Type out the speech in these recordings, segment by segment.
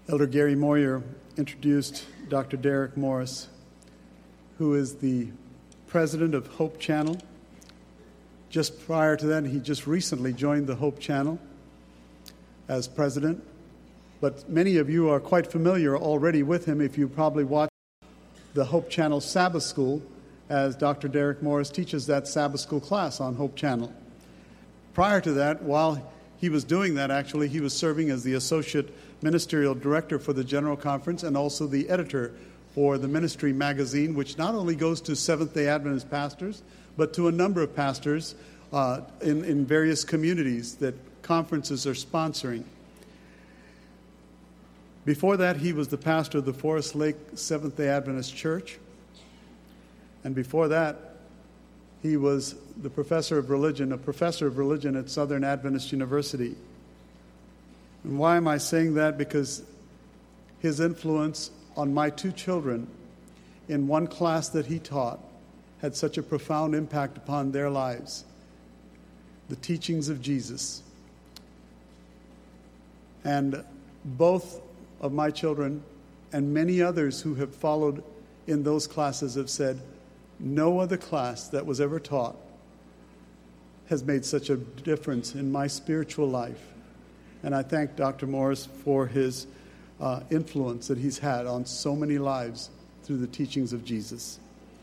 Elder Gary Moyer introduced Dr. Derek Morris, who is the president of Hope Channel. Just prior to that, he just recently joined the Hope Channel as president. But many of you are quite familiar already with him if you probably watch the Hope Channel Sabbath School, as Dr. Derek Morris teaches that Sabbath School class on Hope Channel. Prior to that, while he was doing that, actually, he was serving as the associate ministerial director for the General Conference and also the editor for the Ministry magazine, which not only goes to Seventh-day Adventist pastors, but to a number of pastors in various communities that conferences are sponsoring. Before that, he was the pastor of the Forest Lake Seventh-day Adventist Church. And before that, he was the professor of religion at Southern Adventist University. And why am I saying that? Because his influence on my two children in one class that he taught had such a profound impact upon their lives. The teachings of Jesus. And both of my children and many others who have followed in those classes have said, no other class that was ever taught has made such a difference in my spiritual life. And I thank Dr. Morris for his influence that he's had on so many lives through the teachings of Jesus.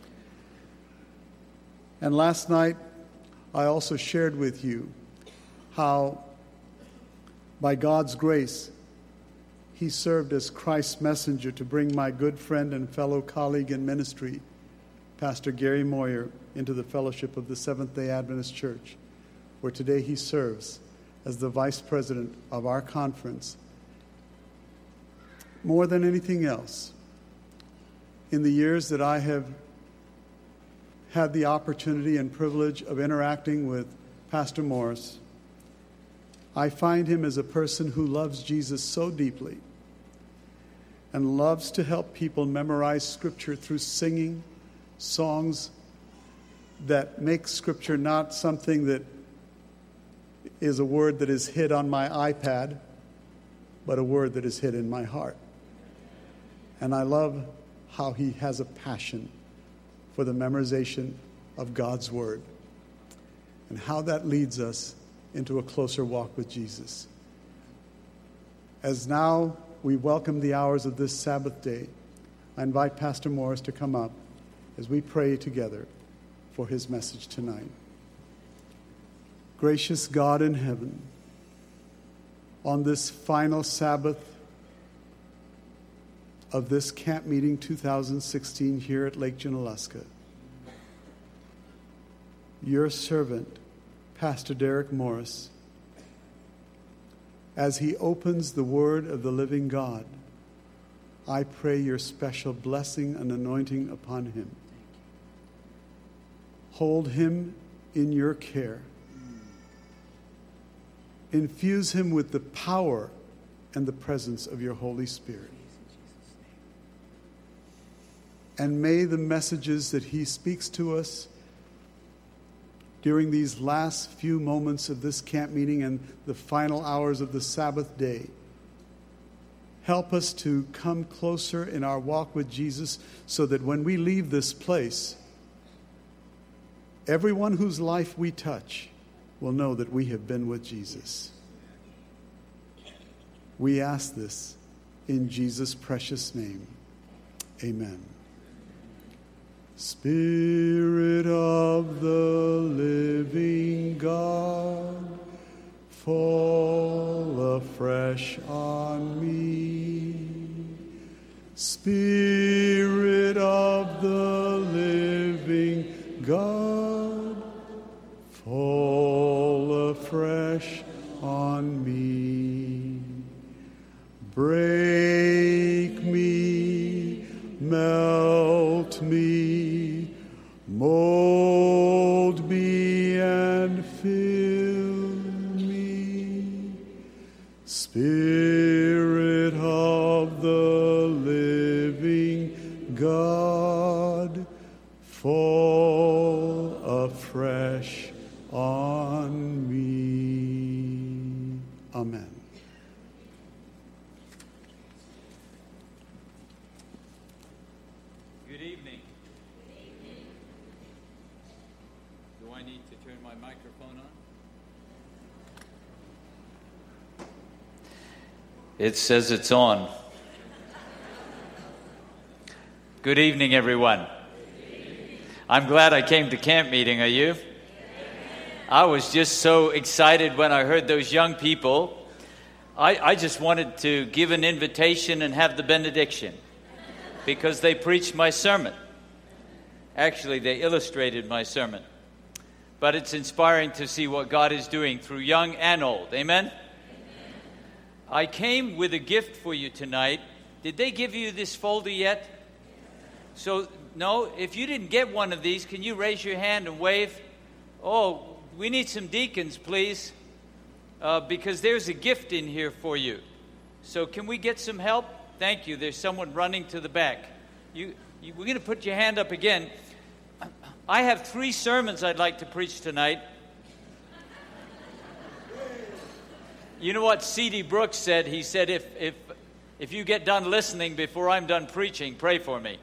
And last night, I also shared with you how, by God's grace, he served as Christ's messenger to bring my good friend and fellow colleague in ministry, Pastor Gary Moyer, into the fellowship of the Seventh-day Adventist Church, where today he serves as the vice president of our conference. More than anything else, in the years that I have had the opportunity and privilege of interacting with Pastor Morris, I find him as a person who loves Jesus so deeply and loves to help people memorize Scripture through singing songs that make Scripture not something that is a word that is hid on my iPad, but a word that is hid in my heart. And I love how he has a passion for the memorization of God's Word and how that leads us into a closer walk with Jesus. As now we welcome the hours of this Sabbath day, I invite Pastor Morris to come up as we pray together for his message tonight. Gracious God in heaven, on this final Sabbath of this camp meeting 2016 here at Lake Junaluska, your servant, Pastor Derek Morris, as he opens the word of the living God, I pray your special blessing and anointing upon him. Hold him in your care. Infuse him with the power and the presence of your Holy Spirit. And may the messages that he speaks to us during these last few moments of this camp meeting and the final hours of the Sabbath day help us to come closer in our walk with Jesus, so that when we leave this place, everyone whose life we touch will know that we have been with Jesus. We ask this in Jesus' precious name. Amen. Spirit of the living God, fall afresh on me. Spirit of the living God, fall afresh on me. Break me, melt me, mold me and fill me. Spirit of the living God, fall afresh on me. Amen. It says it's on. Good evening, everyone. I'm glad I came to camp meeting, are you? I was just so excited when I heard those young people. I just wanted to give an invitation and have the benediction because they preached my sermon. Actually, they illustrated my sermon. But it's inspiring to see what God is doing through young and old. Amen? I came with a gift for you tonight. Did they give you this folder yet? So, no, if you didn't get one of these, can you raise your hand and wave? Oh, we need some deacons, please, because there's a gift in here for you. So can we get some help? Thank you. There's someone running to the back. We're going to put your hand up again. I have 3 sermons I'd like to preach tonight. You know what C.D. Brooks said? He said, if you get done listening before I'm done preaching, pray for me.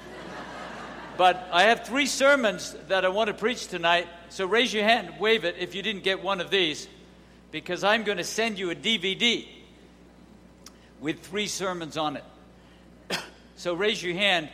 But I have 3 sermons that I want to preach tonight. So raise your hand, wave it if you didn't get one of these, because I'm going to send you a DVD with 3 sermons on it. So raise your hand.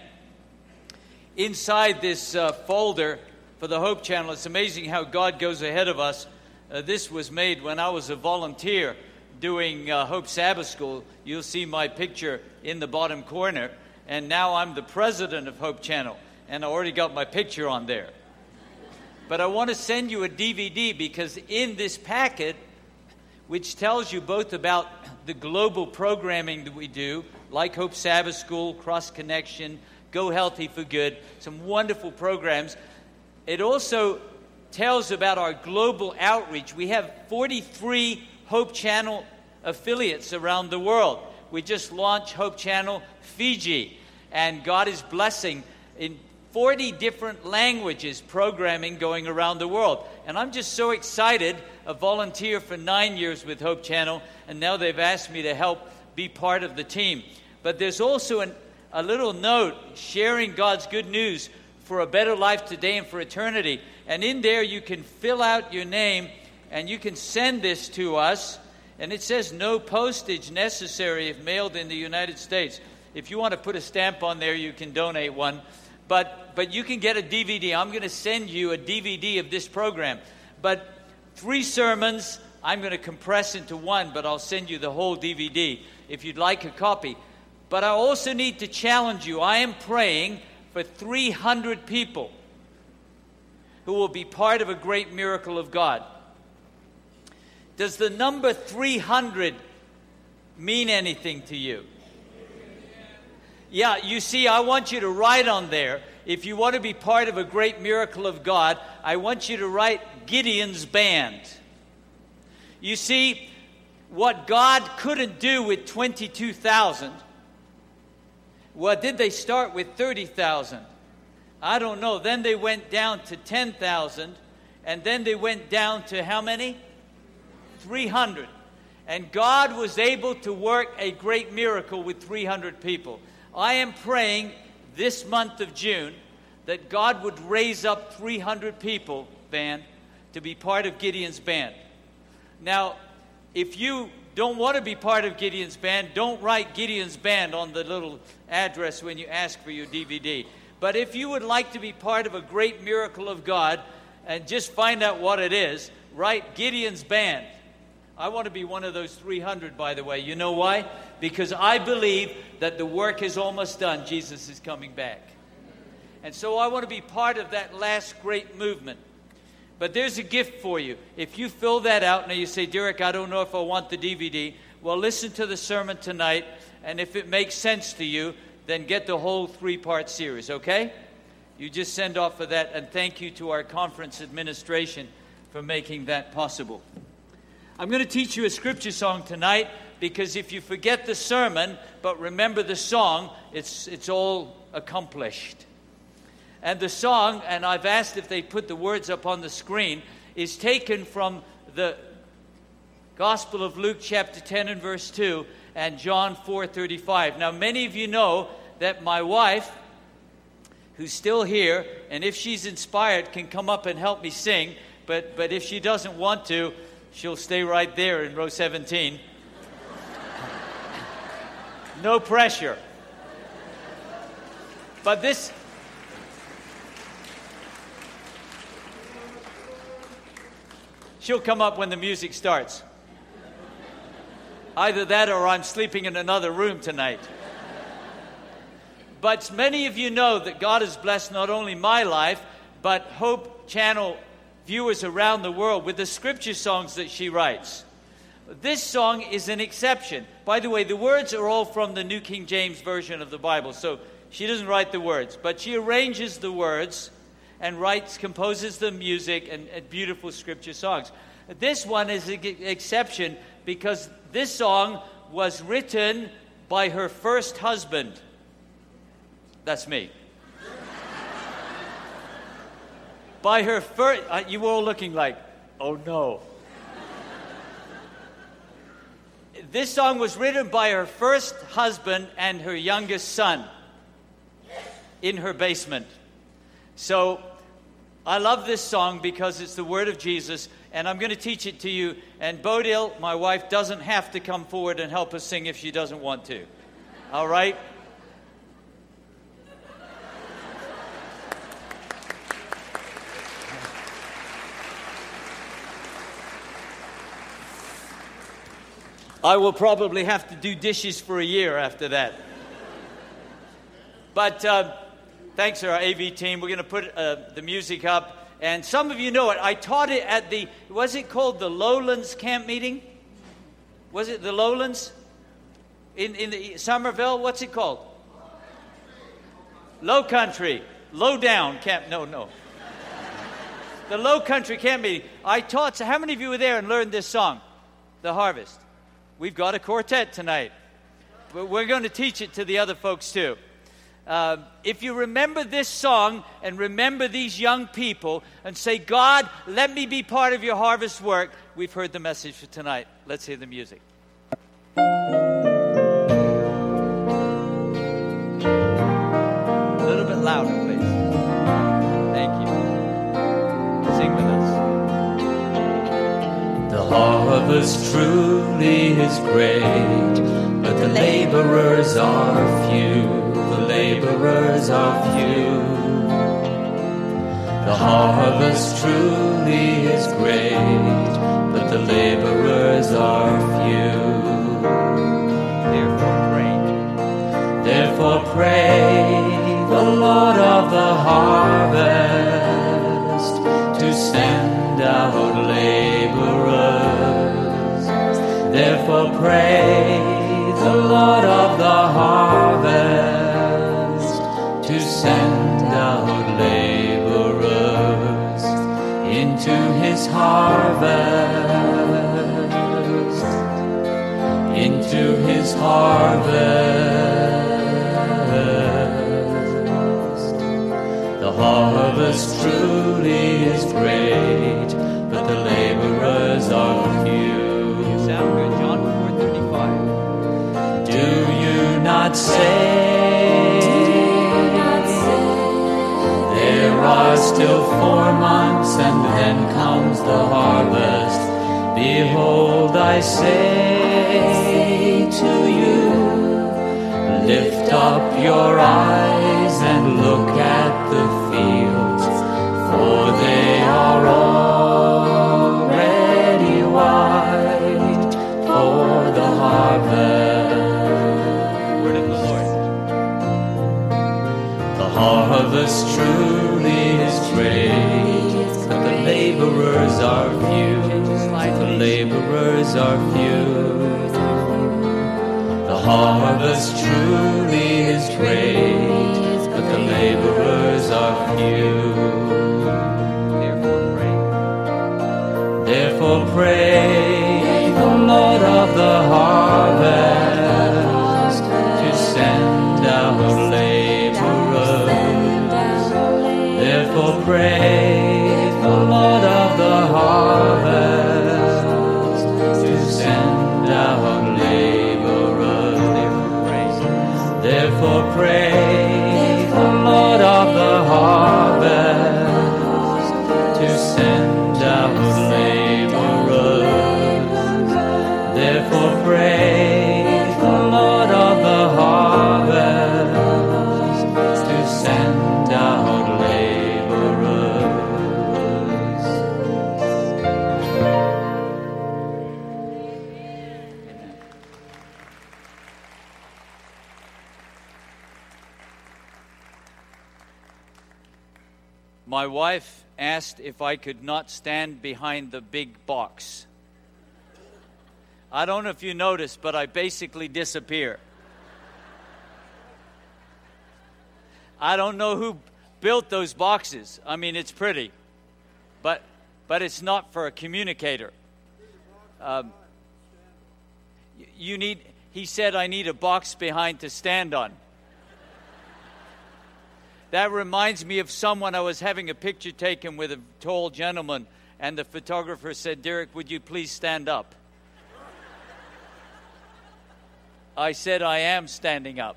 Inside this folder for the Hope Channel, it's amazing how God goes ahead of us. This was made when I was a volunteer doing Hope Sabbath School. You'll see my picture in the bottom corner. And now I'm the president of Hope Channel. And I already got my picture on there. But I want to send you a DVD because in this packet, which tells you both about the global programming that we do, like Hope Sabbath School, Cross Connection, Go Healthy for Good, some wonderful programs. It also tells about our global outreach. We have 43 Hope Channel affiliates around the world. We just launched Hope Channel Fiji, and God is blessing in 40 different languages programming going around the world. And I'm just so excited, a volunteer for 9 years with Hope Channel, and now they've asked me to help be part of the team. But there's also a little note sharing God's good news for a better life today and for eternity. And in there you can fill out your name and you can send this to us. And it says no postage necessary if mailed in the United States. If you want to put a stamp on there, you can donate one. But you can get a DVD. I'm going to send you a DVD of this program. But 3 sermons, I'm going to compress into one, but I'll send you the whole DVD if you'd like a copy. But I also need to challenge you. I am praying for 300 people who will be part of a great miracle of God. Does the number 300 mean anything to you? Yeah, you see, I want you to write on there, if you want to be part of a great miracle of God, I want you to write Gideon's band. You see, what God couldn't do with 22,000, well, did they start with 30,000? I don't know. Then they went down to 10,000, and then they went down to how many? 300. And God was able to work a great miracle with 300 people. I am praying this month of June that God would raise up 300 people, Van, to be part of Gideon's band. Now, if you don't want to be part of Gideon's band, don't write Gideon's band on the little address when you ask for your DVD. But if you would like to be part of a great miracle of God and just find out what it is, write Gideon's band. I want to be one of those 300, by the way. You know why? Because I believe that the work is almost done. Jesus is coming back. And so I want to be part of that last great movement. But there's a gift for you. If you fill that out, now you say, Derek, I don't know if I want the DVD. Well, listen to the sermon tonight, and if it makes sense to you, then get the whole 3-part series, okay? You just send off for that, and thank you to our conference administration for making that possible. I'm going to teach you a scripture song tonight, because if you forget the sermon, but remember the song, it's all accomplished. And the song, and I've asked if they put the words up on the screen, is taken from the Gospel of Luke chapter 10 and verse 2 and John 4:35. Now, many of you know that my wife, who's still here, and if she's inspired, can come up and help me sing. But if she doesn't want to, she'll stay right there in row 17. No pressure. But this... She'll come up when the music starts. Either that or I'm sleeping in another room tonight. But many of you know that God has blessed not only my life, but Hope Channel viewers around the world with the scripture songs that she writes. This song is an exception. By the way, the words are all from the New King James Version of the Bible, so she doesn't write the words, but she arranges the words and composes the music and beautiful scripture songs. This one is an exception because this song was written by her first husband. That's me. By her first... you were all looking like, oh no. This song was written by her first husband and her youngest son in her basement. So I love this song because it's the word of Jesus, and I'm going to teach it to you. And Bodil, my wife, doesn't have to come forward and help us sing if she doesn't want to. All right? I will probably have to do dishes for a year after that. But thanks to our AV team. We're going to put the music up. And some of you know it. I taught it at was it called the Lowlands camp meeting? Was it the Lowlands? In the Somerville? What's it called? Low Country. Low Down camp. No. The Low Country camp meeting. I taught, so how many of you were there and learned this song? The Harvest. We've got a quartet tonight. We're going to teach it to the other folks too. If you remember this song and remember these young people and say, God, let me be part of your harvest work, we've heard the message for tonight. Let's hear the music. A little bit louder, please. Thank you. Sing with us. The harvest truly is great, but the laborers are few. The laborers are few. The harvest truly is great, but the laborers are few. Therefore pray the Lord of the harvest to send out laborers. Therefore pray the Lord of the harvest to send out laborers into his harvest, into his harvest. The harvest truly is great, but the laborers are few. You sound good, John 4:35. Do you not say, there are still 4 months and then comes the harvest? Behold, I say to you, lift up your eyes and look at the fields, for they are already white for the harvest. Word of the Lord. The harvest truly is great, but the laborers are few. The laborers are few. The harvest truly is great, but the laborers are few. Therefore pray the Lord of the harvest to send out laborers. Therefore pray the Lord of the harvest to send out laborers. Therefore pray the Lord of the harvest to send out laborers. my wife asked if I could not stand behind the big box. I don't know if you noticed, but I basically disappear. I don't know who built those boxes. I mean, it's pretty, but it's not for a communicator. He said I need a box behind to stand on. That reminds me of someone. I was having a picture taken with a tall gentleman, and the photographer said, "Derek, would you please stand up?" I said, "I am standing up."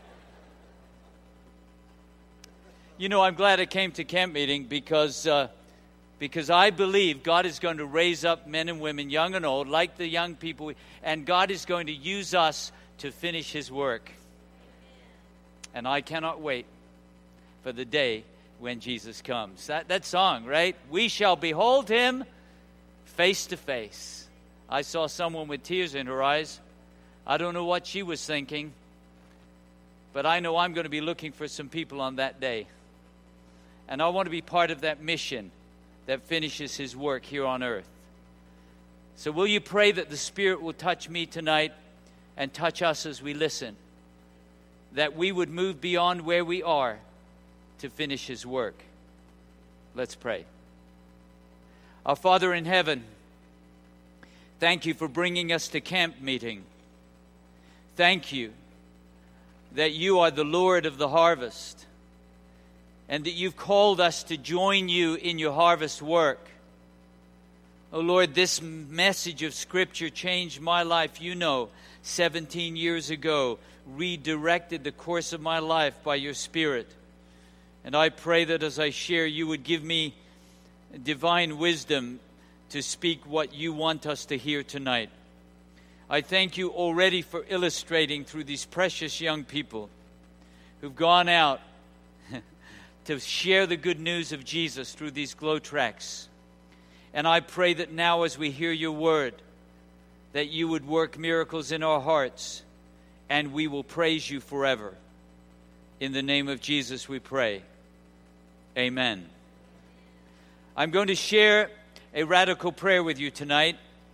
You know, I'm glad I came to camp meeting because I believe God is going to raise up men and women, young and old, like the young people, and God is going to use us to finish His work. And I cannot wait for the day when Jesus comes. That song, right? We shall behold Him face to face. I saw someone with tears in her eyes. I don't know what she was thinking, but I know I'm going to be looking for some people on that day. And I want to be part of that mission that finishes His work here on earth. So will you pray that the Spirit will touch me tonight and touch us as we listen, that we would move beyond where we are to finish His work. Let's pray. Our Father in heaven, thank You for bringing us to camp meeting. Thank You that You are the Lord of the harvest, and that You've called us to join You in Your harvest work. Oh Lord, this message of Scripture changed my life. You know, 17 years ago, redirected the course of my life by Your Spirit. And I pray that as I share, You would give me divine wisdom to speak what You want us to hear tonight. I thank You already for illustrating through these precious young people who've gone out to share the good news of Jesus through these glow tracts. And I pray that now as we hear Your word, that You would work miracles in our hearts, and we will praise You forever. In the name of Jesus we pray. Amen. I'm going to share a radical prayer with you tonight.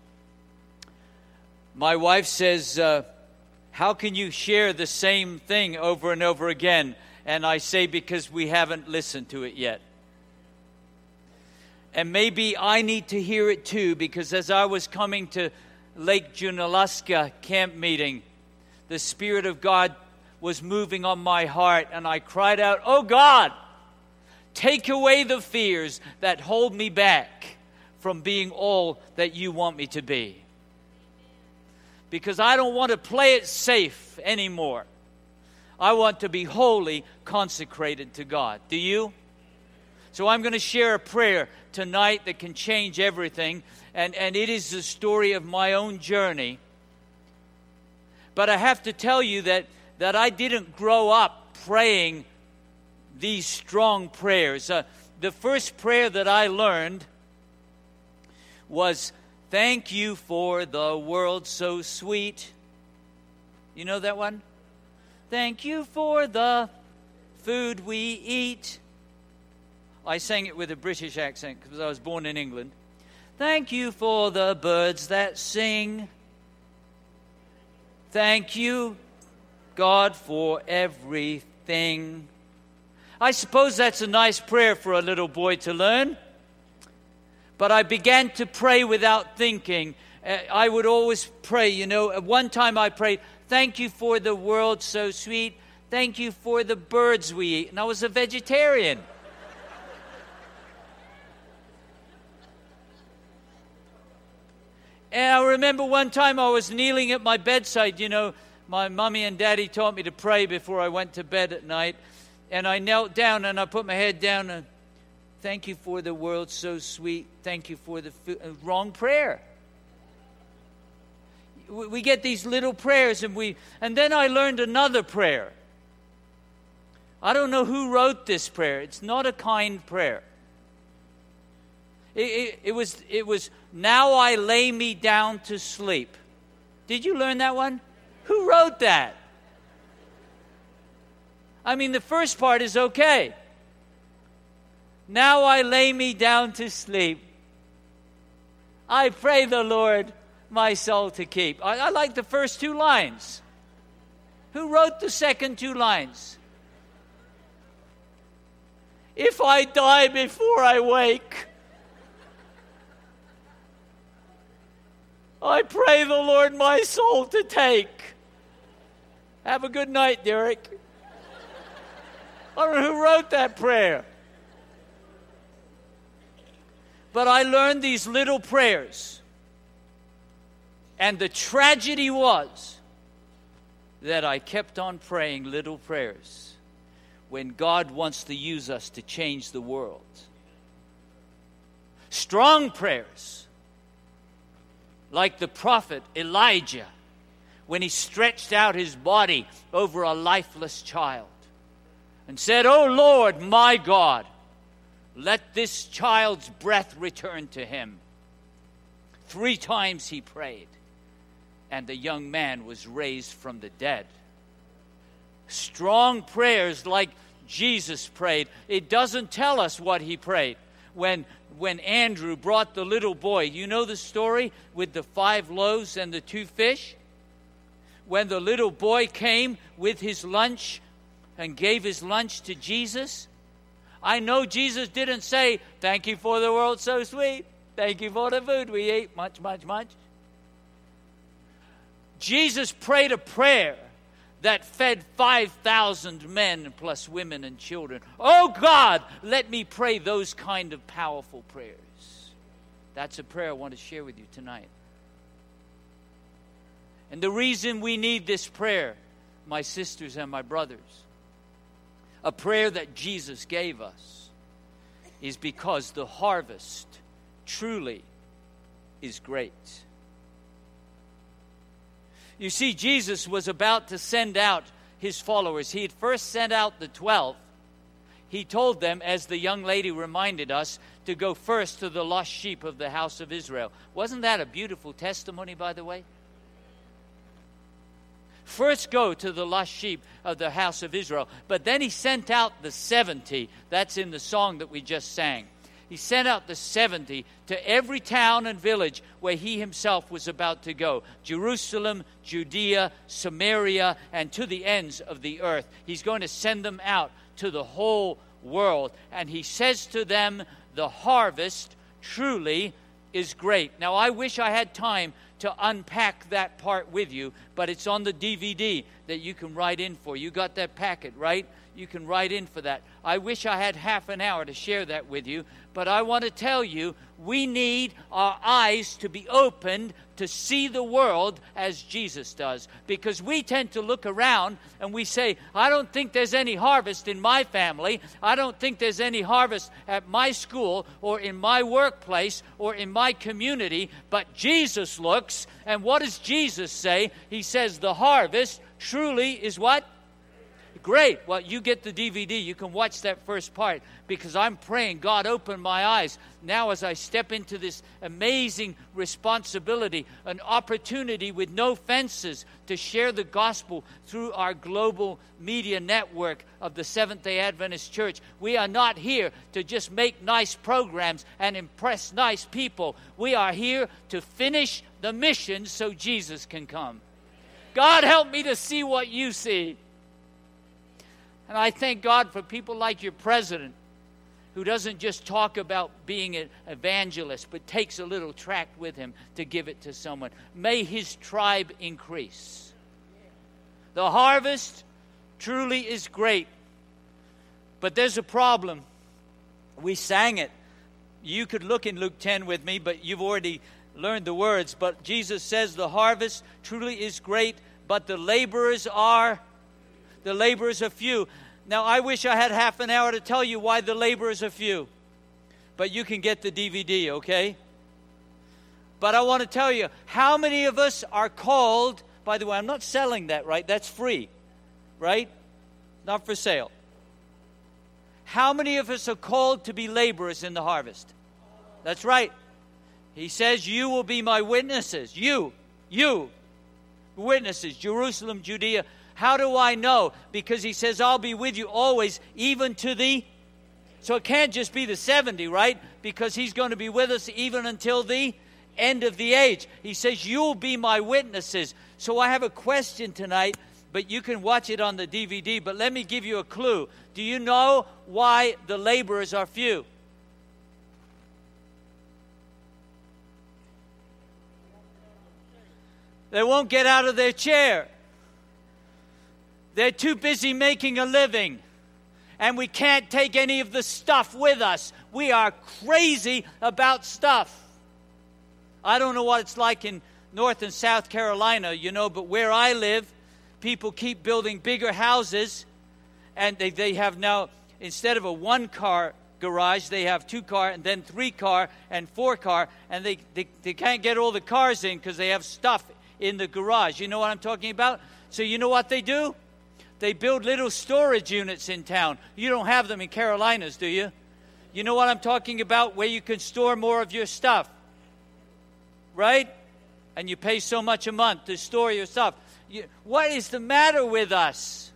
My wife says, how can you share the same thing over and over again? And I say, because we haven't listened to it yet. And maybe I need to hear it too, because as I was coming to Lake Junaluska camp meeting, the Spirit of God was moving on my heart, and I cried out, "Oh God, take away the fears that hold me back from being all that You want me to be." Because I don't want to play it safe anymore. I want to be wholly consecrated to God. Do you? So I'm going to share a prayer tonight that can change everything. And it is the story of my own journey. But I have to tell you that I didn't grow up praying these strong prayers. The first prayer that I learned was, "Thank You for the world so sweet." You know that one? Thank You for the food we eat. I sang it with a British accent because I was born in England. Thank You for the birds that sing. Thank You, God, for everything. I suppose that's a nice prayer for a little boy to learn. But I began to pray without thinking. I would always pray, you know. At one time I prayed, "Thank You for the world so sweet. Thank You for the birds we eat." And I was a vegetarian. And I remember one time I was kneeling at my bedside. You know, my mommy and daddy taught me to pray before I went to bed at night. And I knelt down and I put my head down and, "Thank You for the world so sweet. Thank You for the food." Wrong prayer. We get these little prayers and then I learned another prayer. I don't know who wrote this prayer. It's not a kind prayer. It was, "Now I lay me down to sleep." Did you learn that one? Who wrote that? I mean, the first part is okay. Now I lay me down to sleep. I pray the Lord my soul to keep. I like the first two lines. Who wrote the second two lines? If I die before I wake, I pray the Lord my soul to take. Have a good night, Derek. I don't know who wrote that prayer. But I learned these little prayers. And the tragedy was that I kept on praying little prayers when God wants to use us to change the world. Strong prayers, like the prophet Elijah when he stretched out his body over a lifeless child and said, "Oh Lord, my God, let this child's breath return to him." 3 times he prayed, and the young man was raised from the dead. Strong prayers like Jesus prayed. It doesn't tell us what he prayed. When Andrew brought the little boy, you know the story with the 5 loaves and the 2 fish? When the little boy came with his lunch and gave his lunch to Jesus, I know Jesus didn't say, "Thank you for the world so sweet. Thank you for the food we ate, much, much, much." Jesus prayed a prayer that fed 5,000 men plus women and children. Oh God, let me pray those kind of powerful prayers. That's a prayer I want to share with you tonight. And the reason we need this prayer, my sisters and my brothers, a prayer that Jesus gave us, is because the harvest truly is great. You see, Jesus was about to send out his followers. He had first sent out the 12. He told them, as the young lady reminded us, to go first to the lost sheep of the house of Israel. Wasn't that a beautiful testimony, by the way? First go to the lost sheep of the house of Israel. But then he sent out the 70. That's in the song that we just sang. He sent out the 70 to every town and village where he himself was about to go. Jerusalem, Judea, Samaria, and to the ends of the earth. He's going to send them out to the whole world. And he says to them, the harvest truly is great. Now, I wish I had time to unpack that part with you, but it's on the DVD that you can write in for. You got that packet, right? You can write in for that. I wish I had half an hour to share that with you, but I want to tell you, we need our eyes to be opened to see the world as Jesus does, because we tend to look around and we say, I don't think there's any harvest in my family. I don't think there's any harvest at my school or in my workplace or in my community, but Jesus looks, and what does Jesus say? He says the harvest truly is what? Great. Well, you get the DVD. You can watch that first part, because I'm praying, God, open my eyes. Now as I step into this amazing responsibility, an opportunity with no fences to share the gospel through our global media network of the Seventh-day Adventist Church. We are not here to just make nice programs and impress nice people. We are here to finish the mission so Jesus can come. God, help me to see what you see. And I thank God for people like your president, who doesn't just talk about being an evangelist, but takes a little tract with him to give it to someone. May his tribe increase. The harvest truly is great, but there's a problem. We sang it. You could look in Luke 10 with me, but you've already learned the words. But Jesus says the harvest truly is great, but the laborers are few. Now, I wish I had half an hour to tell you why the laborers are few. But you can get the DVD, okay? But I want to tell you, how many of us are called, by the way, I'm not selling that, right? That's free, right? Not for sale. How many of us are called to be laborers in the harvest? That's right. He says, you will be my witnesses. You, witnesses, Jerusalem, Judea. How do I know? Because he says, I'll be with you always, even to the... So it can't just be the 70, right? Because he's going to be with us even until the end of the age. He says, you'll be my witnesses. So I have a question tonight, but you can watch it on the DVD. But let me give you a clue. Do you know why the laborers are few? They won't get out of their chair. They're too busy making a living. And we can't take any of the stuff with us. We are crazy about stuff. I don't know what it's like in North and South Carolina, but where I live, people keep building bigger houses. And they have now, instead of a 1-car garage, they have 2-car and then 3-car and 4-car. And they can't get all the cars in because they have stuff in the garage. You know what I'm talking about? So you know what they do? They build little storage units in town. You don't have them in Carolinas, do you? You know what I'm talking about? Where you can store more of your stuff. Right? And you pay so much a month to store your stuff. What is the matter with us?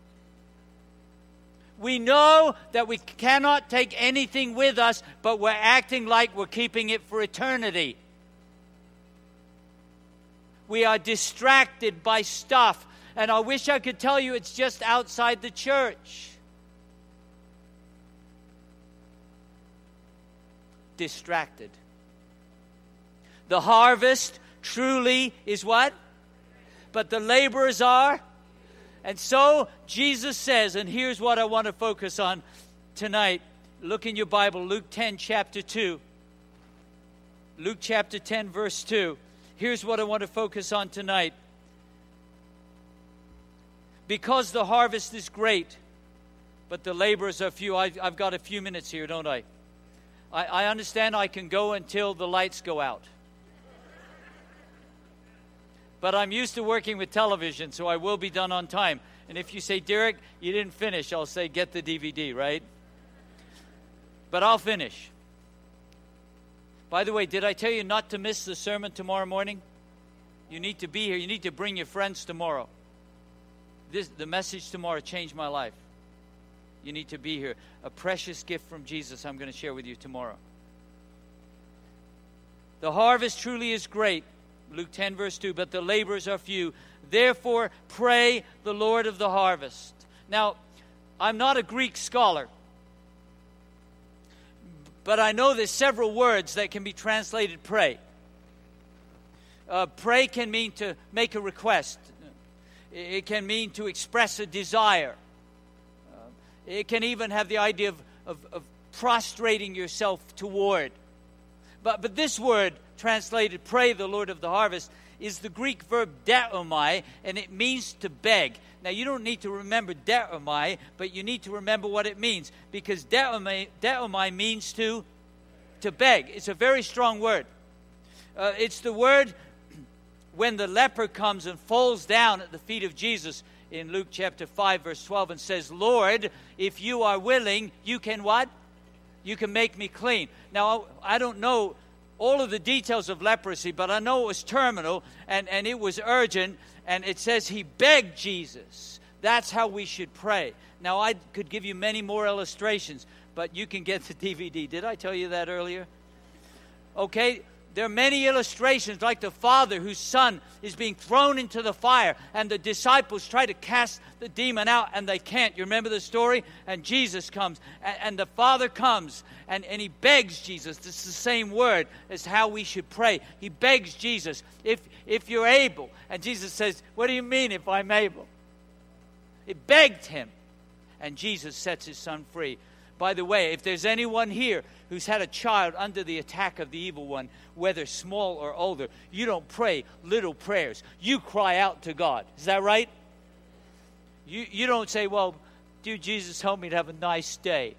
We know that we cannot take anything with us, but we're acting like we're keeping it for eternity. We are distracted by stuff. And I wish I could tell you it's just outside the church. Distracted. The harvest truly is what? But the laborers are. And so Jesus says, and here's what I want to focus on tonight. Look in your Bible, Luke 10, chapter 2. Luke chapter 10, verse 2. Here's what I want to focus on tonight. Because the harvest is great, but the laborers are few. I've got a few minutes here, don't I? I understand I can go until the lights go out. But I'm used to working with television, so I will be done on time. And if you say, Derek, you didn't finish, I'll say, get the DVD, right? But I'll finish. By the way, did I tell you not to miss the sermon tomorrow morning? You need to be here. You need to bring your friends tomorrow. The message tomorrow changed my life. You need to be here. A precious gift from Jesus I'm going to share with you tomorrow. The harvest truly is great. Luke 10, verse 2. But the laborers are few. Therefore, pray the Lord of the harvest. Now, I'm not a Greek scholar. But I know there's several words that can be translated pray. Pray can mean to make a request. It can mean to express a desire. It can even have the idea of prostrating yourself toward. But this word, translated pray the Lord of the harvest, is the Greek verb deomai, and it means to beg. Now, you don't need to remember deomai, but you need to remember what it means, because deomai means to beg. It's a very strong word. It's the word when the leper comes and falls down at the feet of Jesus in Luke chapter 5, verse 12, and says, Lord, if you are willing, you can what? You can make me clean. Now, I don't know all of the details of leprosy, but I know it was terminal, and it was urgent, and it says he begged Jesus. That's how we should pray. Now, I could give you many more illustrations, but you can get the DVD. Did I tell you that earlier? Okay, there are many illustrations, like the father whose son is being thrown into the fire, and the disciples try to cast the demon out, and they can't. You remember the story? And Jesus comes, and the father comes, and he begs Jesus. This is the same word as how we should pray. He begs Jesus, if you're able. And Jesus says, what do you mean if I'm able? He begged him, and Jesus sets his son free. By the way, if there's anyone here who's had a child under the attack of the evil one, whether small or older, you don't pray little prayers. You cry out to God. Is that right? You don't say, well, dear Jesus, help me to have a nice day.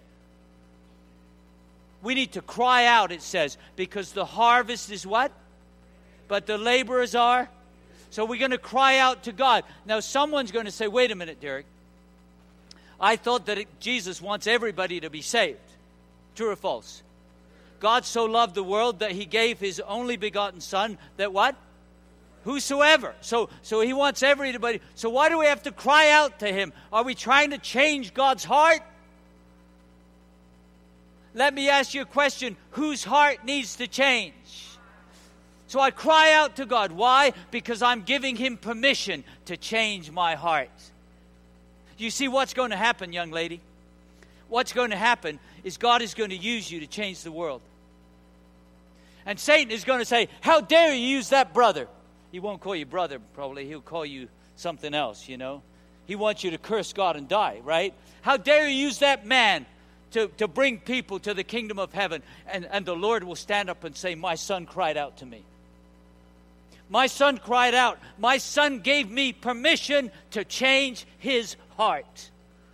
We need to cry out, it says, because the harvest is what? But the laborers are. So we're going to cry out to God. Now, someone's going to say, wait a minute, Derek. I thought that Jesus wants everybody to be saved. True or false? God so loved the world that he gave his only begotten son that what? Whosoever. So he wants everybody. So why do we have to cry out to him? Are we trying to change God's heart? Let me ask you a question. Whose heart needs to change? So I cry out to God. Why? Because I'm giving Him permission to change my heart. You see what's going to happen, young lady? What's going to happen is God is going to use you to change the world. And Satan is going to say, how dare you use that brother? He won't call you brother, probably. He'll call you something else, you know. He wants you to curse God and die, right? How dare you use that man to bring people to the kingdom of heaven? And the Lord will stand up and say, my son cried out to me. My son cried out. My son gave me permission to change his heart.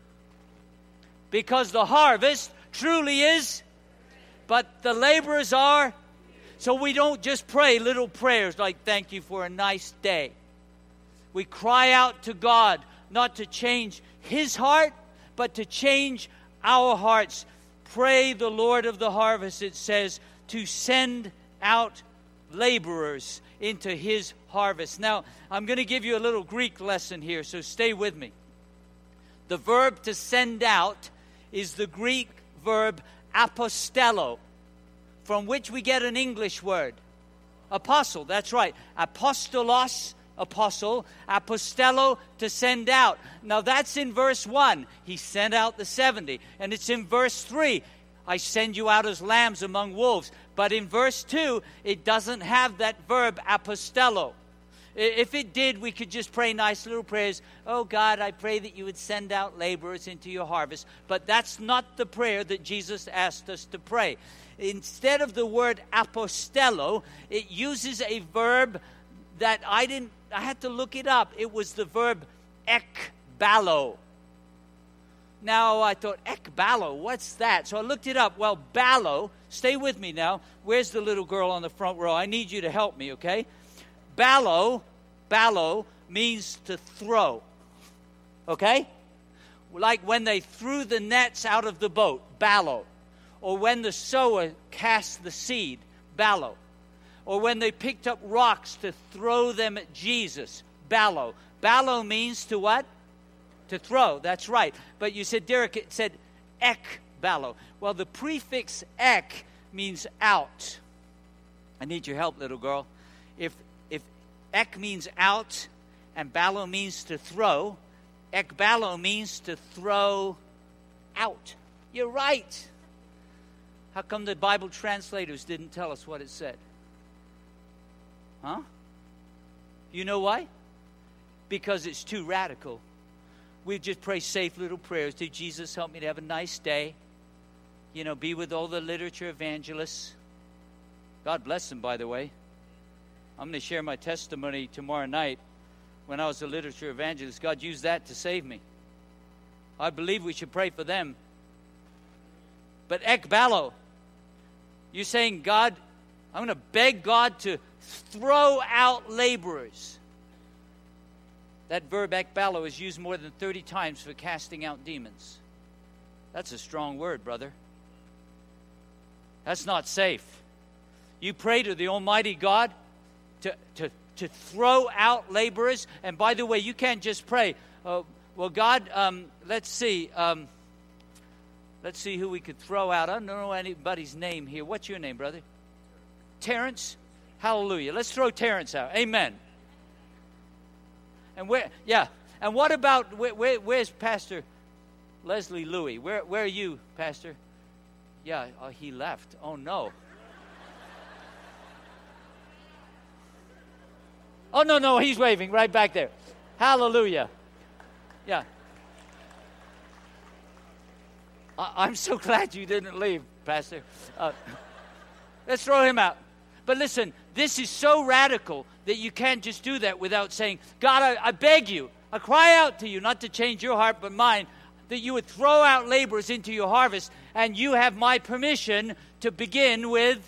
Because the harvest truly is, but the laborers are. So we don't just pray little prayers like, thank you for a nice day. We cry out to God, not to change His heart, but to change our hearts. Pray the Lord of the harvest, it says, to send out laborers into His harvest. Now, I'm going to give you a little Greek lesson here, so stay with me. The verb to send out is the Greek verb apostello, from which we get an English word. Apostle, that's right. Apostolos, apostle. Apostello, to send out. Now that's in verse 1. He sent out the 70. And it's in verse 3. I send you out as lambs among wolves. But in verse 2, it doesn't have that verb apostello. If it did, we could just pray nice little prayers. Oh, God, I pray that you would send out laborers into your harvest. But that's not the prayer that Jesus asked us to pray. Instead of the word apostello, it uses a verb that I had to look it up. It was the verb ekballo. Now, I thought, ekballo, what's that? So I looked it up. Well, ballo, stay with me now. Where's the little girl on the front row? I need you to help me, okay? Ballo means to throw, okay? Like when they threw the nets out of the boat, ballo. Or when the sower cast the seed, ballo. Or when they picked up rocks to throw them at Jesus, ballo. Ballo means to what? To throw, that's right. But you said, Derek, it said ekballo. Well, the prefix ek means out. I need your help, little girl. If ek means out and ballo means to throw, ekballo means to throw out. You're right. How come the Bible translators didn't tell us what it said? Huh? You know why? Because it's too radical. We just pray safe little prayers. Dear Jesus, help me to have a nice day. You know, be with all the literature evangelists. God bless them, by the way. I'm going to share my testimony tomorrow night. When I was a literature evangelist, God used that to save me. I believe we should pray for them. But ekballo, you're saying, God, I'm going to beg God to throw out laborers. That verb ekballo is used more than 30 times for casting out demons. That's a strong word, brother. That's not safe. You pray to the Almighty God to throw out laborers. And by the way, you can't just pray, well, God, let's see. Let's see who we could throw out. I don't know anybody's name here. What's your name, brother? Terrence? Hallelujah. Let's throw Terrence out. Amen. And and what about, where's Pastor Leslie Louie? Where are you, Pastor? Yeah, he left. Oh, no. Oh, no, he's waving right back there. Hallelujah. Yeah. I'm so glad you didn't leave, Pastor. Let's throw him out. But listen, this is so radical that you can't just do that without saying, God, I beg you, I cry out to you, not to change your heart but mine, that you would throw out laborers into your harvest, and you have my permission to begin with.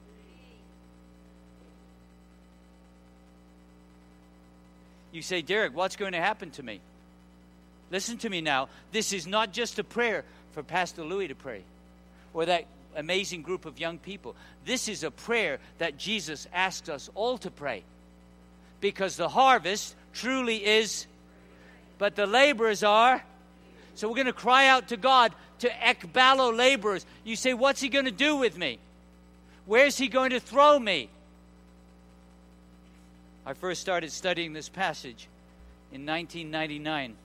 You say, Derek, what's going to happen to me? Listen to me now. This is not just a prayer for Pastor Louis to pray, or that amazing group of young people. This is a prayer that Jesus asks us all to pray, because the harvest truly is, but the laborers are. So we're going to cry out to God to ekbalo laborers. You say, what's he going to do with me? Where's he going to throw me? I first started studying this passage in 1999.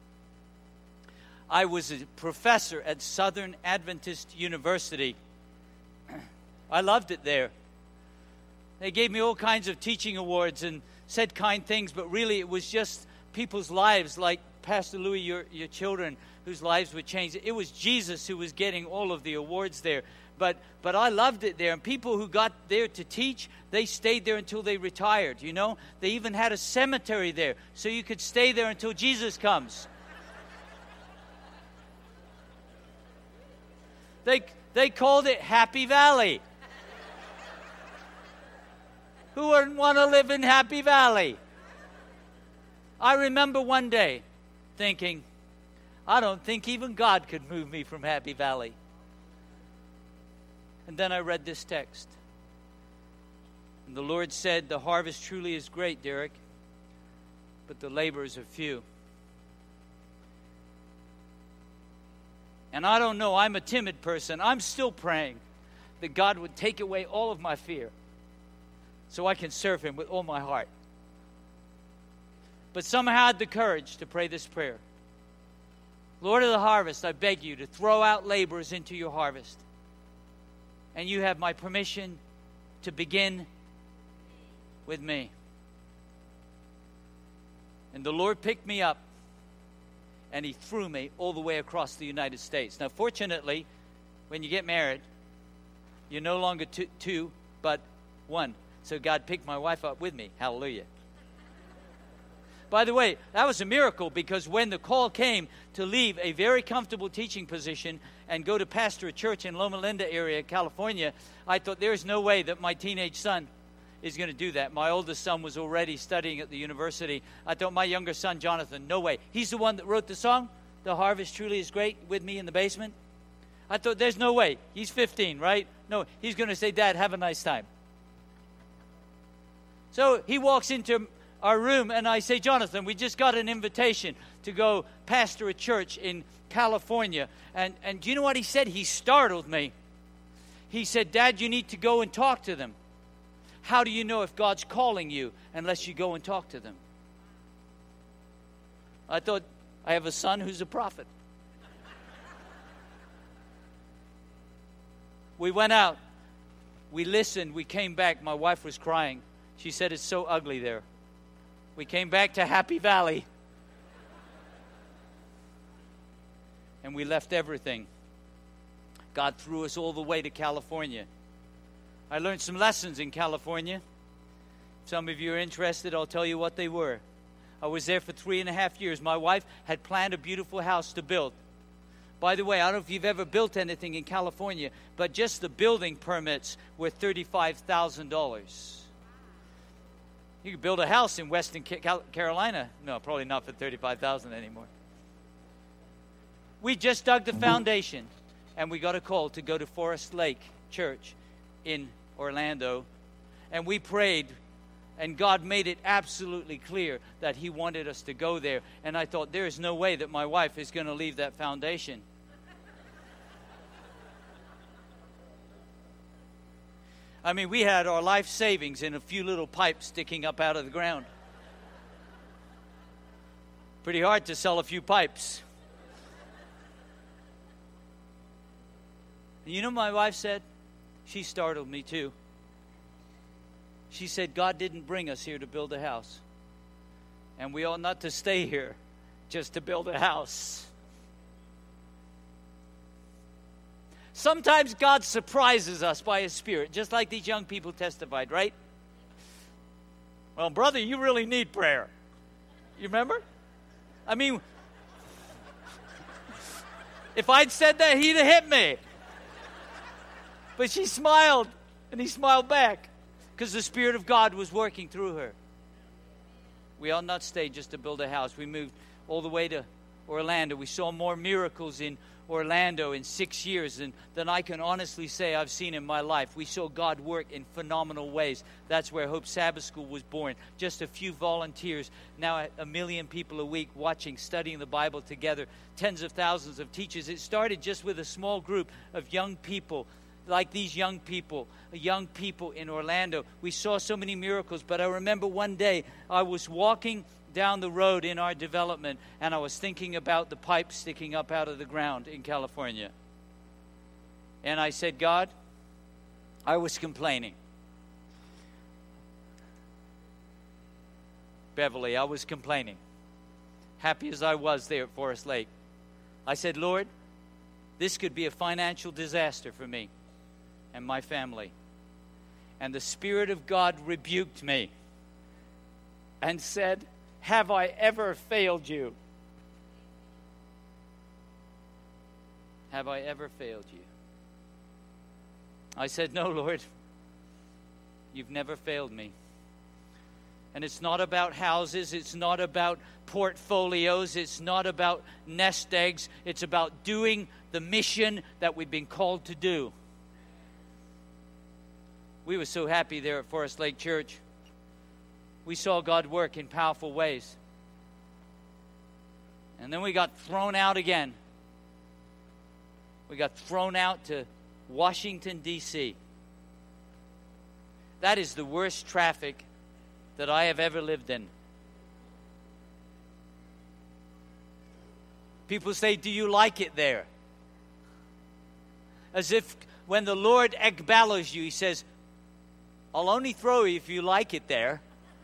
I was a professor at Southern Adventist University. I loved it there. They gave me all kinds of teaching awards and said kind things, but really it was just people's lives, like Pastor Louis, your children, whose lives were changed. It was Jesus who was getting all of the awards there. But I loved it there. And people who got there to teach, they stayed there until they retired, you know. They even had a cemetery there, so you could stay there until Jesus comes. They called it Happy Valley. Who wouldn't want to live in Happy Valley? I remember one day thinking, I don't think even God could move me from Happy Valley. And then I read this text. And the Lord said, the harvest truly is great, Derek, but the laborers are few. And I don't know, I'm a timid person. I'm still praying that God would take away all of my fear so I can serve him with all my heart. But somehow I had the courage to pray this prayer. Lord of the harvest, I beg you to throw out laborers into your harvest. And you have my permission to begin with me. And the Lord picked me up and he threw me all the way across the United States. Now, fortunately, when you get married, you're no longer two, but one. So God picked my wife up with me. Hallelujah. By the way, that was a miracle, because when the call came to leave a very comfortable teaching position and go to pastor a church in Loma Linda area, California, I thought there is no way that my teenage son is going to do that. My oldest son was already studying at the university. I thought my younger son, Jonathan, no way. He's the one that wrote the song, The Harvest Truly is Great, with me in the basement. I thought, there's no way. He's 15, right? No, he's going to say, Dad, have a nice time. So he walks into our room and I say, Jonathan, we just got an invitation to go pastor a church in California. And do you know what he said? He startled me. He said, Dad, you need to go and talk to them. How do you know if God's calling you unless you go and talk to them? I thought, I have a son who's a prophet. We went out. We listened. We came back. My wife was crying. She said, it's so ugly there. We came back to Happy Valley. And we left everything. God threw us all the way to California. I learned some lessons in California. If some of you are interested, I'll tell you what they were. I was there for 3.5 years. My wife had planned a beautiful house to build. By the way, I don't know if you've ever built anything in California, but just the building permits were $35,000. You could build a house in Western Carolina. No, probably not for $35,000 anymore. We just dug the foundation, and we got a call to go to Forest Lake Church in Orlando. And we prayed, and God made it absolutely clear that he wanted us to go there. And I thought, there is no way that my wife is going to leave that foundation. I mean, we had our life savings in a few little pipes sticking up out of the ground. Pretty hard to sell a few pipes. And you know what my wife said? She startled me too. She said, God didn't bring us here to build a house. And we ought not to stay here just to build a house. Sometimes God surprises us by his Spirit, just like these young people testified, right? Well, brother, you really need prayer. You remember? I mean, if I'd said that, he'd have hit me. But she smiled, and he smiled back, because the Spirit of God was working through her. We ought not stay just to build a house. We moved all the way to Orlando. We saw more miracles in Orlando in 6 years than I can honestly say I've seen in my life. We saw God work in phenomenal ways. That's where Hope Sabbath School was born. Just a few volunteers, now 1 million people a week watching, studying the Bible together, tens of thousands of teachers. It started just with a small group of young people, like these young people in Orlando. We saw so many miracles, but I remember one day I was walking down the road in our development, and I was thinking about the pipe sticking up out of the ground in California. And I said, God, I was complaining. Beverly, I was complaining. Happy as I was there at Forest Lake. I said, Lord, this could be a financial disaster for me and my family. And the Spirit of God rebuked me and said, have I ever failed you? Have I ever failed you? I said, no, Lord, you've never failed me. And it's not about houses, it's not about portfolios, it's not about nest eggs, it's about doing the mission that we've been called to do. We were so happy there at Forest Lake Church. We saw God work in powerful ways. And then we got thrown out again. We got thrown out to Washington, D.C. That is the worst traffic that I have ever lived in. People say, do you like it there? As if when the Lord ekbalos you, He says, I'll only throw you if you like it there.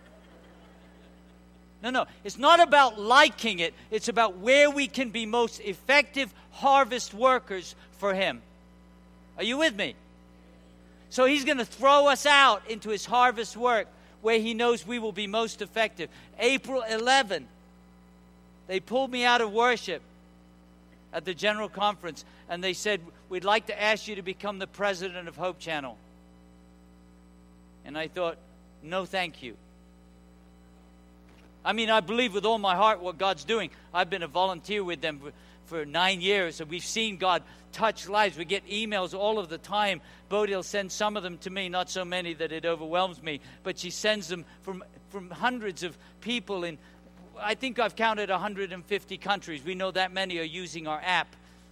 No. It's not about liking it. It's about where we can be most effective harvest workers for Him. Are you with me? So He's going to throw us out into His harvest work where He knows we will be most effective. April 11, they pulled me out of worship at the General Conference, and they said, we'd like to ask you to become the president of Hope Channel. And I thought, no, thank you. I mean, I believe with all my heart what God's doing. I've been a volunteer with them for 9 years, and we've seen God touch lives. We get emails all of the time. Bodhi will send some of them to me, not so many that it overwhelms me, but she sends them from hundreds of people in, I think I've counted 150 countries. We know that many are using our app.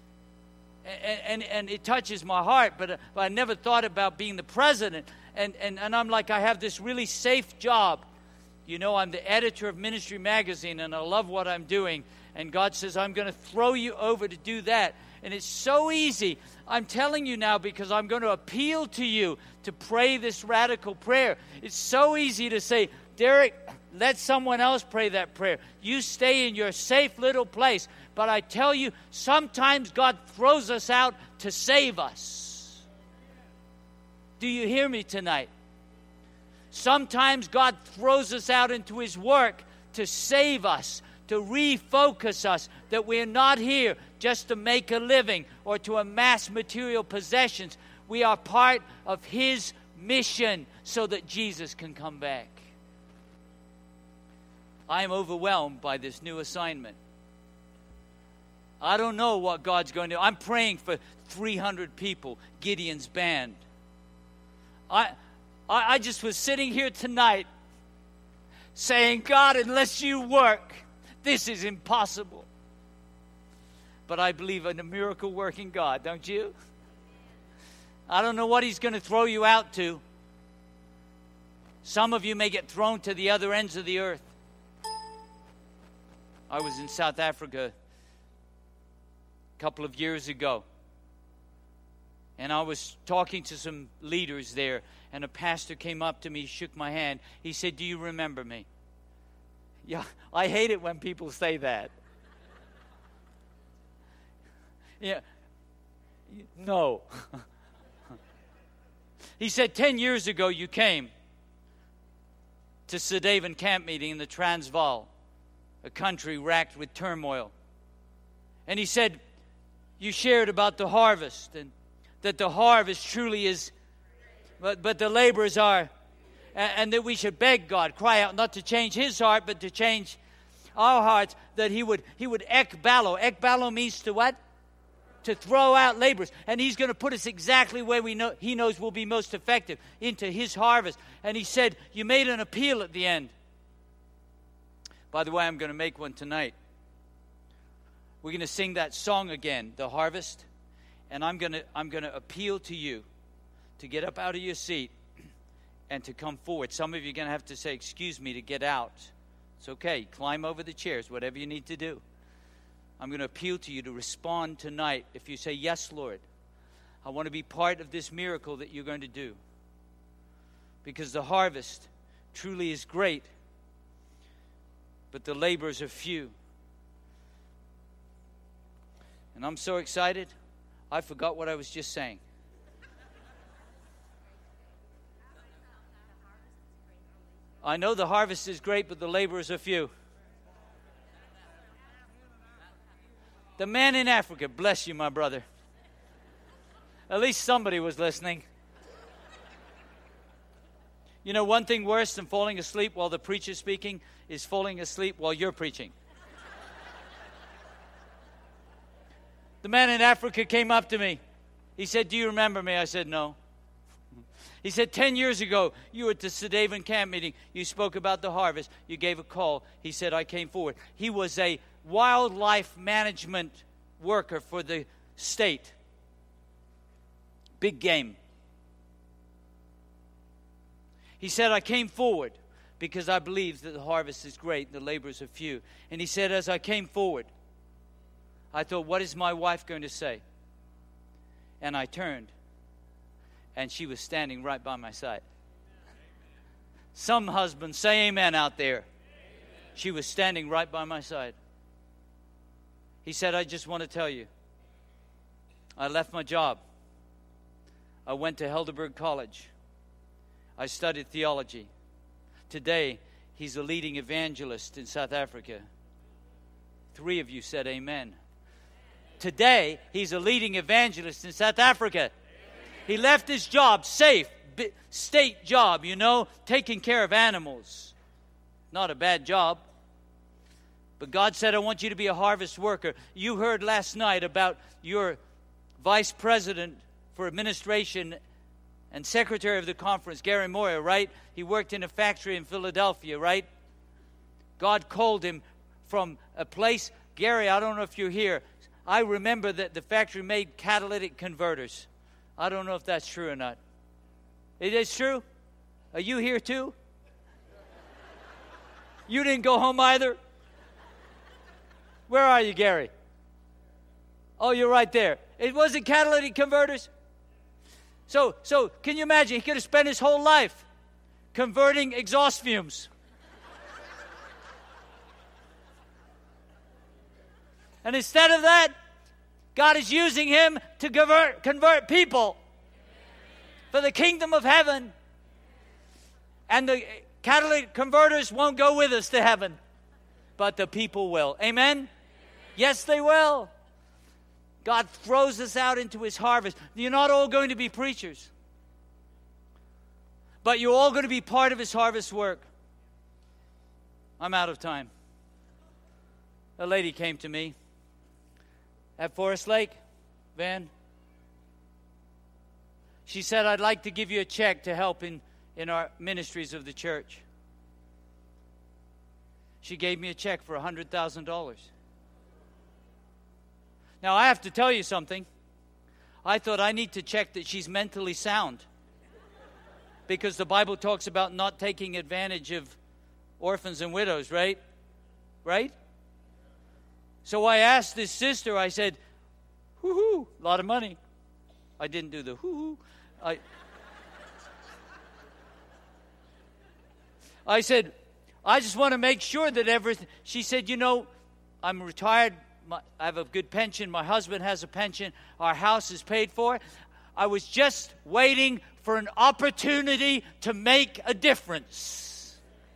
And it touches my heart, but I never thought about being the president. And I'm like, I have this really safe job. You know, I'm the editor of Ministry Magazine, and I love what I'm doing. And God says, I'm going to throw you over to do that. And it's so easy. I'm telling you now because I'm going to appeal to you to pray this radical prayer. It's so easy to say, Derek, let someone else pray that prayer. You stay in your safe little place. But I tell you, sometimes God throws us out to save us. Do you hear me tonight? Sometimes God throws us out into His work to save us, to refocus us, that we're not here just to make a living or to amass material possessions. We are part of His mission so that Jesus can come back. I am overwhelmed by this new assignment. I don't know what God's going to do. I'm praying for 300 people, Gideon's band. I just was sitting here tonight saying, God, unless you work, this is impossible. But I believe in a miracle-working God, don't you? I don't know what He's going to throw you out to. Some of you may get thrown to the other ends of the earth. I was in South Africa a couple of years ago. And I was talking to some leaders there, and a pastor came up to me, shook my hand. He said, do you remember me? Yeah, I hate it when people say that. Yeah, no. He said, 10 years ago you came to Sedaven camp meeting in the Transvaal, a country racked with turmoil. And he said, you shared about the harvest, and that the harvest truly is, but the laborers are, and that we should beg God, cry out, not to change His heart, but to change. our hearts that he would ekballo. Ekballo means to what? To throw out laborers. And he's going to put us exactly where he knows will be most effective, into his harvest. And he said, you made an appeal at the end. By the way, I'm going to make one tonight. We're going to sing that song again, The Harvest. And I'm going to appeal to you to get up out of your seat and to come forward. Some of you are going to have to say, excuse me, to get out. It's okay. Climb over the chairs, whatever you need to do. I'm going to appeal to you to respond tonight. If you say, yes, Lord, I want to be part of this miracle that you're going to do. Because the harvest truly is great, but the laborers are few. And I'm so excited, I forgot what I was just saying. I know the harvest is great, but the laborers are few. The man in Africa, bless you, my brother. At least somebody was listening. You know, one thing worse than falling asleep while the preacher's speaking is falling asleep while you're preaching. The man in Africa came up to me. He said, do you remember me? I said, no. He said, 10 years ago, you were at the Sedaven camp meeting. You spoke about the harvest. You gave a call. He said, I came forward. He was a wildlife management worker for the state. Big game. He said, I came forward because I believe that the harvest is great and the laborers are few. And he said, as I came forward, I thought, what is my wife going to say? And I turned, and she was standing right by my side. Some husbands say amen out there. Amen. She was standing right by my side. He said, I just want to tell you, I left my job. I went to Heidelberg College. I studied theology. Today, he's a leading evangelist in South Africa. 3 of you said amen. Today, he's a leading evangelist in South Africa. He left his job, safe, state job, you know, taking care of animals. Not a bad job. But God said, I want you to be a harvest worker. You heard last night about your vice president for administration and secretary of the conference, Gary Moyer, right? He worked in a factory in Philadelphia, right? God called him from a place. Gary, I don't know if you're here. I remember that the factory made catalytic converters. I don't know if that's true or not. It is true? Are you here too? You didn't go home either? Where are you, Gary? Oh, you're right there. It wasn't catalytic converters? So can you imagine? He could have spent his whole life converting exhaust fumes. And instead of that, God is using him to convert people for the kingdom of heaven. And the catalytic converters won't go with us to heaven, but the people will. Amen? Yes, they will. God throws us out into his harvest. You're not all going to be preachers, but you're all going to be part of his harvest work. I'm out of time. A lady came to me at Forest Lake, Van. She said, I'd like to give you a check to help in our ministries of the church. She gave me a check for $100,000. Now, I have to tell you something. I thought I need to check that she's mentally sound, because the Bible talks about not taking advantage of orphans and widows, right? Right? So I asked this sister, I said, hoo-hoo, a lot of money. I didn't do the hoo-hoo. I said, I just want to make sure that everything. She said, you know, I'm retired. I have a good pension. My husband has a pension. Our house is paid for. I was just waiting for an opportunity to make a difference.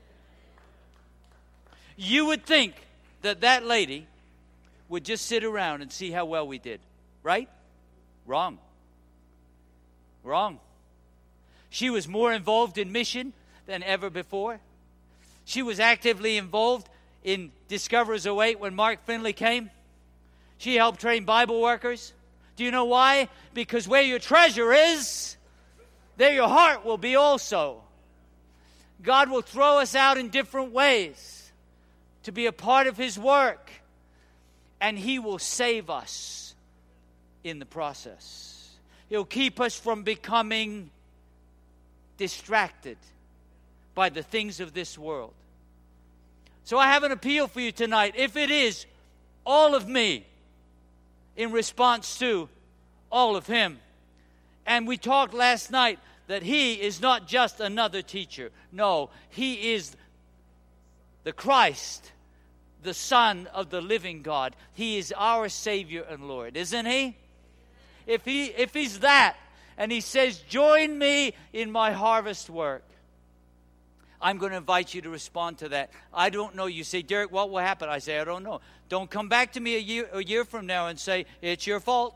You would think that lady would just sit around and see how well we did. Right? Wrong. Wrong. She was more involved in mission than ever before. She was actively involved in Discoverers 08 when Mark Finley came. She helped train Bible workers. Do you know why? Because where your treasure is, there your heart will be also. God will throw us out in different ways to be a part of His work, and He will save us in the process. He'll keep us from becoming distracted by the things of this world. So I have an appeal for you tonight. If it is all of me in response to all of Him. And we talked last night that He is not just another teacher. No, He is the Christ, the Son of the living God. He is our Savior and Lord, isn't He? If He's that, and He says, join me in my harvest work, I'm going to invite you to respond to that. I don't know. You say, Derek, what will happen? I say, I don't know. Don't come back to me a year from now and say, it's your fault.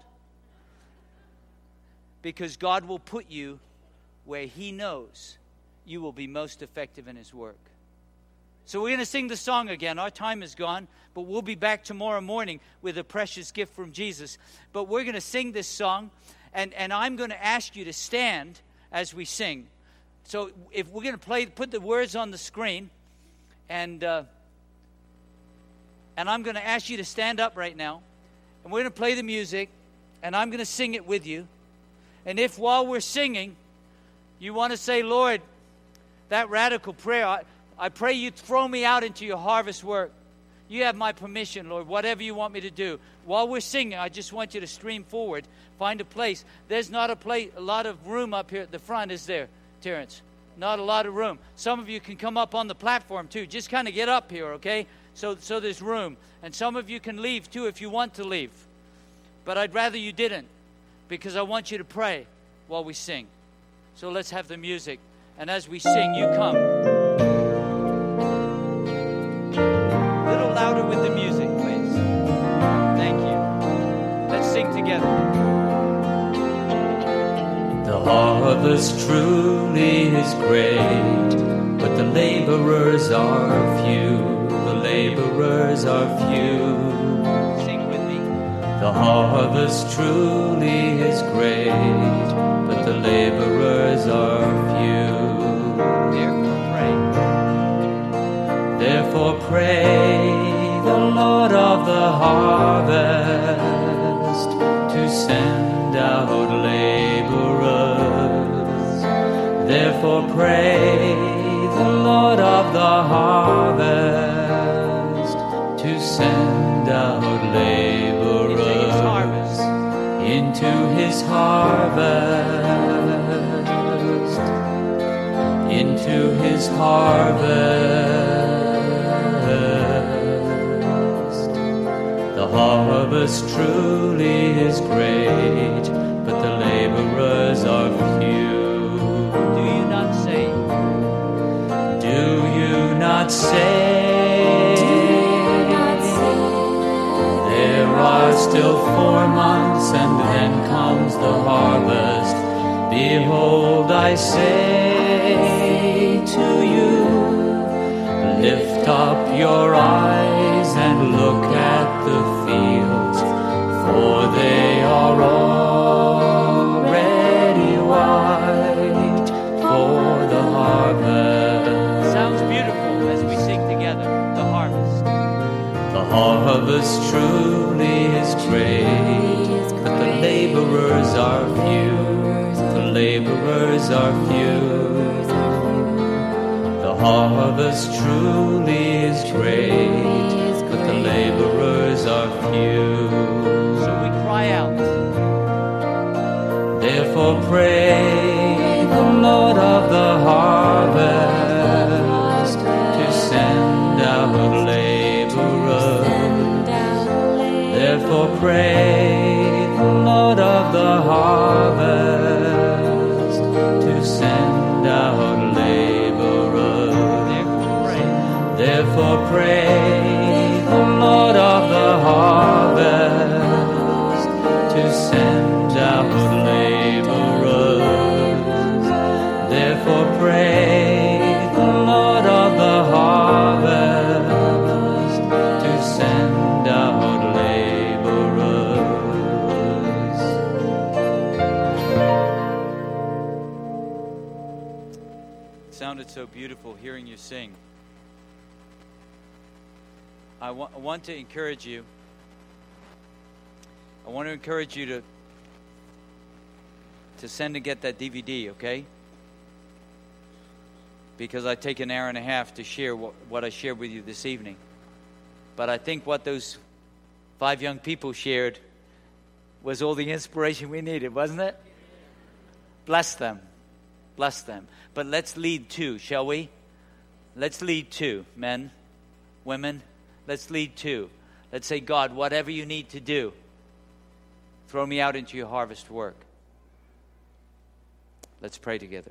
Because God will put you where He knows you will be most effective in His work. So we're going to sing the song again. Our time is gone, but we'll be back tomorrow morning with a precious gift from Jesus. But we're going to sing this song, and I'm going to ask you to stand as we sing. So if we're going to put the words on the screen, and I'm going to ask you to stand up right now, and we're going to play the music, and I'm going to sing it with you. And if while we're singing, you want to say, Lord, that radical prayer, I pray you throw me out into your harvest work. You have my permission, Lord, whatever you want me to do. While we're singing, I just want you to stream forward, find a place. There's not a lot of room up here at the front, is there, Terrence? Not a lot of room. Some of you can come up on the platform too. Just kind of get up here, okay? So there's room. And some of you can leave too if you want to leave. But I'd rather you didn't, because I want you to pray while we sing. So let's have the music. And as we sing, you come. A little louder with the music, please. Thank you. Let's sing together. The harvest truly is great, but the laborers are few. The laborers are few. Sing with me. The harvest truly is great, but the laborers are few. Therefore pray the Lord of the harvest to send out laborers. Therefore pray the Lord of the harvest to send out laborers into His harvest, into His harvest. The harvest truly is great, but the laborers are few. Do you not say? Do you not say? There are still 4 months, and then comes the harvest. Behold, I say to you, lift up your eyes and look at the fields, for they are already white for the harvest. Sounds beautiful as we sing together, the harvest. The harvest truly is great, but the laborers are few. The laborers are few. The harvest truly is great, but the laborers are few. So we cry out. Therefore pray the Lord of the harvest to send out laborers. Therefore pray the Lord of the harvest to send out laborers. Therefore pray the Lord of the harvest to send out laborers. Therefore pray the Lord of the harvest it's so beautiful hearing you sing. I want to encourage you. I want to encourage you to send and get that DVD, okay? Because I take an hour and a half to share what I shared with you this evening. But I think what those 5 young people shared was all the inspiration we needed, wasn't it? Bless them. Bless them. But let's lead too, shall we? Let's lead too, men, women. Let's lead too. Let's say, God, whatever you need to do, throw me out into your harvest work. Let's pray together.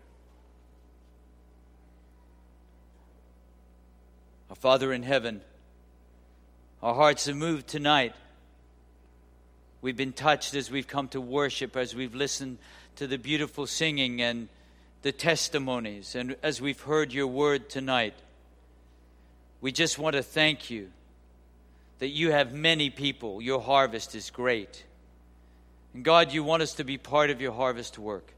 Our Father in heaven, our hearts are moved tonight. We've been touched as we've come to worship, as we've listened to the beautiful singing and the testimonies, and as we've heard your word tonight. We just want to thank you that you have many people. Your harvest is great. And God, you want us to be part of your harvest work.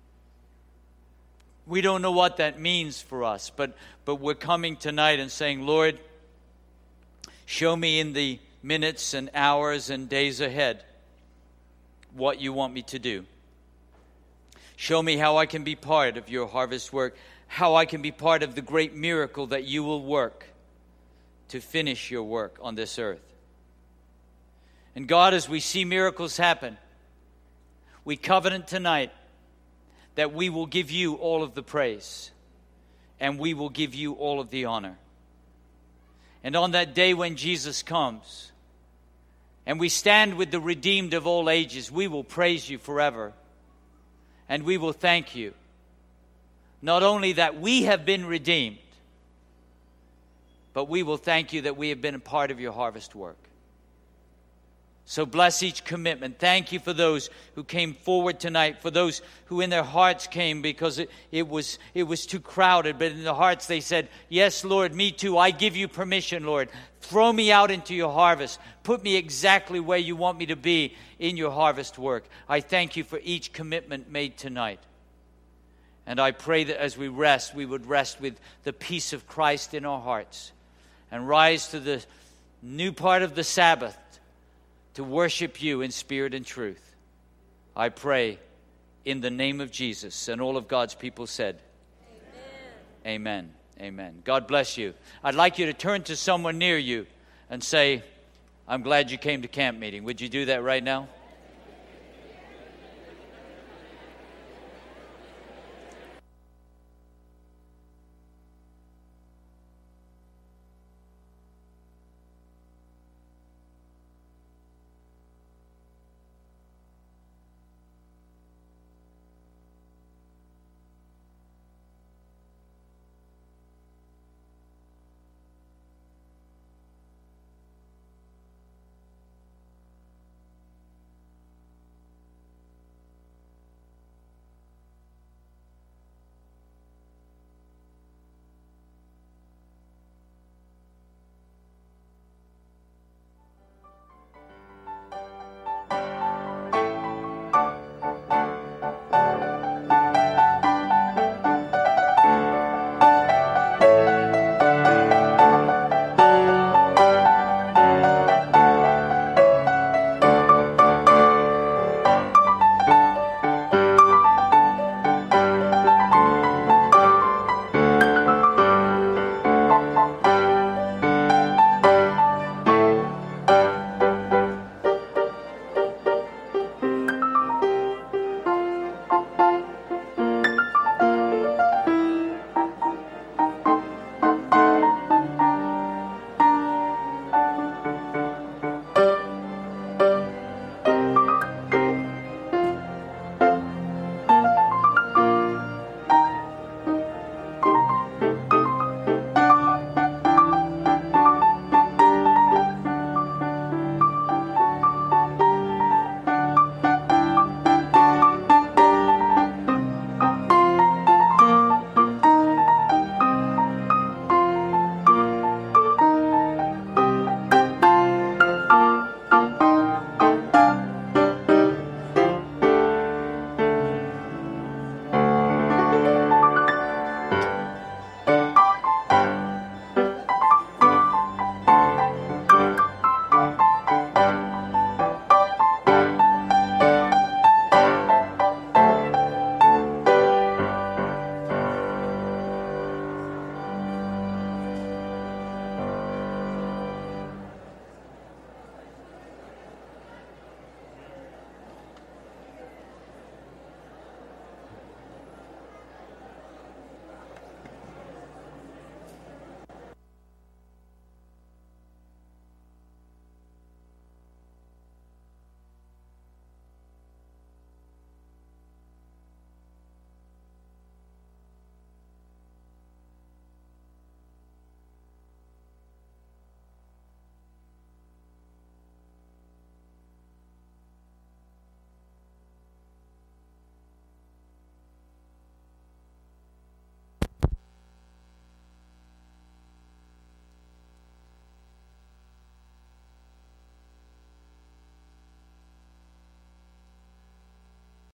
We don't know what that means for us, but we're coming tonight and saying, Lord, show me in the minutes and hours and days ahead what you want me to do. Show me how I can be part of your harvest work, how I can be part of the great miracle that you will work to finish your work on this earth. And God, as we see miracles happen, we covenant tonight that we will give you all of the praise and we will give you all of the honor. And on that day when Jesus comes and we stand with the redeemed of all ages, we will praise you forever and we will thank you. Not only that we have been redeemed, but we will thank you that we have been a part of your harvest work. So bless each commitment. Thank you for those who came forward tonight, for those who in their hearts came because it was too crowded, but in their hearts they said, yes, Lord, me too. I give you permission, Lord. Throw me out into your harvest. Put me exactly where you want me to be in your harvest work. I thank you for each commitment made tonight. And I pray that as we rest, we would rest with the peace of Christ in our hearts and rise to the new part of the Sabbath to worship you in spirit and truth. I pray in the name of Jesus. And all of God's people said, Amen. Amen. Amen. God bless you. I'd like you to turn to someone near you and say, I'm glad you came to camp meeting. Would you do that right now?